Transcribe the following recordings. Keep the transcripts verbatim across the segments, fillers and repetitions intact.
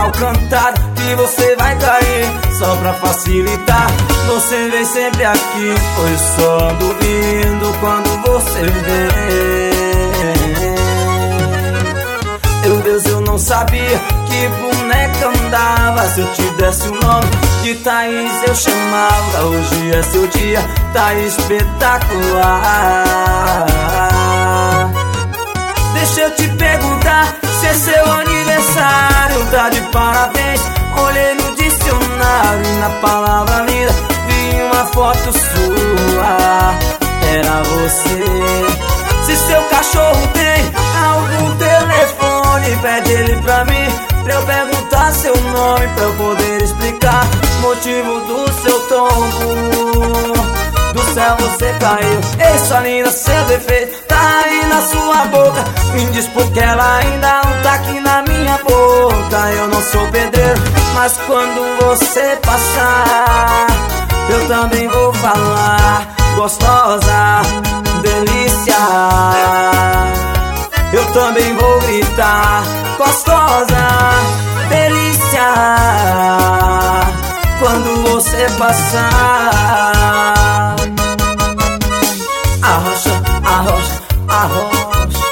mal cantado que você vai cair. Só pra facilitar, você vem sempre aqui, pois só ando rindo quando você vem. Meu Deus, eu não sabia que boneca andava. Se eu te desse o nome de Thaís eu chamava. Hoje é seu dia, tá espetacular. Deixa eu te perguntar se é seu aniversário. Tá de parabéns, olhei no dicionário e na palavra linda vi uma foto sua. Era você. Se seu cachorro tem algum telefone, pede ele pra mim, pra eu perguntar seu nome, pra eu poder explicar o motivo do seu tombo. Do céu você caiu, ei sua linda, seu defeito tá aí na sua boca. Me diz porque ela ainda não tá aqui na minha boca. Eu não sou pedreiro, mas quando você passar eu também vou falar. Gostosa, delícia. Eu também vou gritar. Gostosa, delícia. Quando você passar. Arrocha, arrocha, arrocha.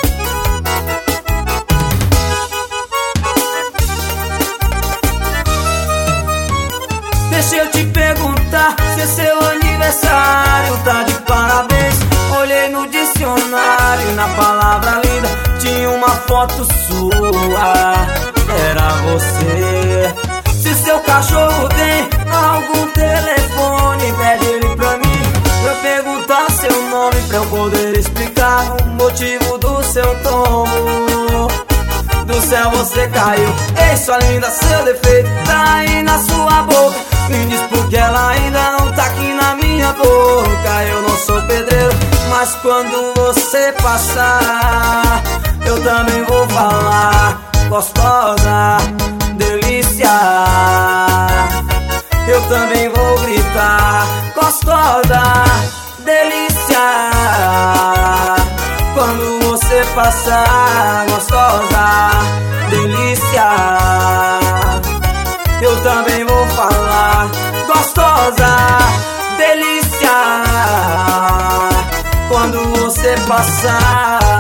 Deixa eu te perguntar se é seu aniversário. Tá de parabéns, olhei no dicionário e na palavra linda tinha uma foto sua. Era você. Se seu cachorro tem algum telefone, pede ele pra mim, pra eu perguntar seu nome, pra eu poder explicar o motivo do seu tombo. Do céu você caiu, ei sua linda, seu defeito tá aí na sua boca. Me diz porque ela ainda não tá aqui na minha boca. Eu não sou pedreiro, mas quando você passar eu também vou falar. Gostosa, delícia. Eu também vou gritar. Gostosa, delícia. Quando você passar. Gostosa, delícia. Eu também vou falar. Gostosa, delícia. Quando você passar.